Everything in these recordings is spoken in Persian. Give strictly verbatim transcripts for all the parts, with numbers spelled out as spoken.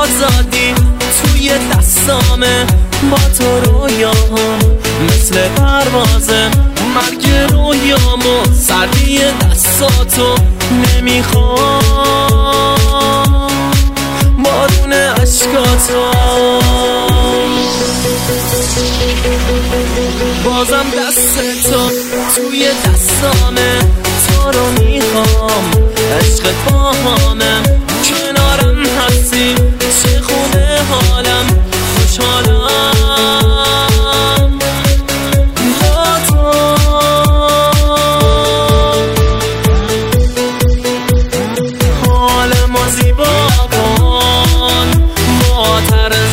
آزادی توی دستامه، با تو رویاهم مثل پروازه، مرگ رویامو سردی دستاتو نمیخوام، بارون عشقاتو. بازم دستتو توی دستامه، تو رو میخوام، عشق باهامه، کنارم هستی چه خونه حالم، خوشحالم با تو. حال ما زیبا کن با طرز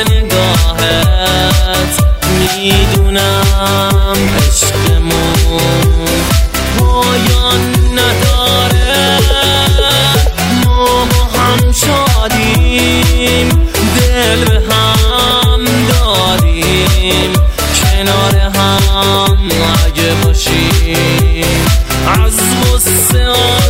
نگاهت، میدونم عشقمون پایان نداره، ما با هم شادیم، دل به هم دادیم، کنار هم اگه باشیم از غصه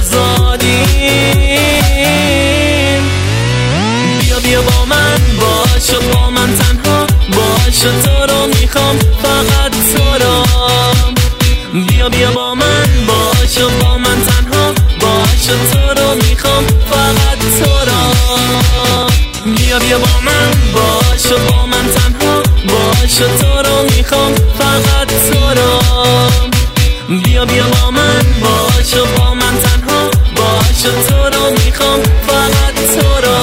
آزادیم. بیا بیا با من باش و با من تنها باش، تو رو میخوام فقط تو رو. بیا بیا با من باش و با من تنها باش، تو رو میخوام فقط تو رو. بیا بیا با من باش و با من تنها باش، تو رو میخوام فقط تو رو. بیا بیا با من باش و با من تنها باش، تو رو میخوام فقط تو رو.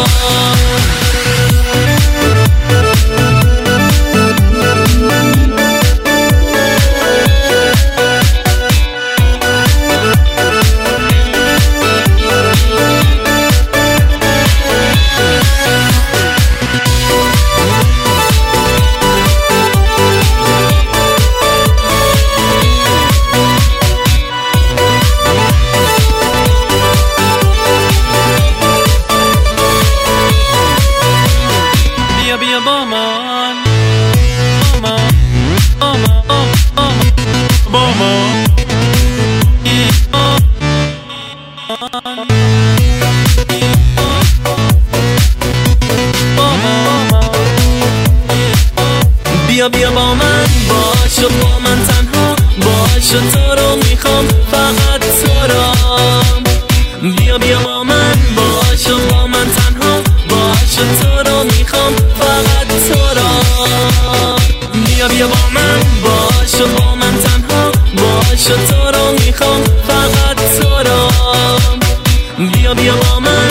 بیا بیا با من باش و با من تنها باش، تو رو میخوام فقط تو رو. بیا بیا با من باش و با من تنها باش، تو رو میخوام فقط تو رو. بیا بیا با من باش و با من تنها باش، تو رو میخوام فقط تو رو. بیا بیا با من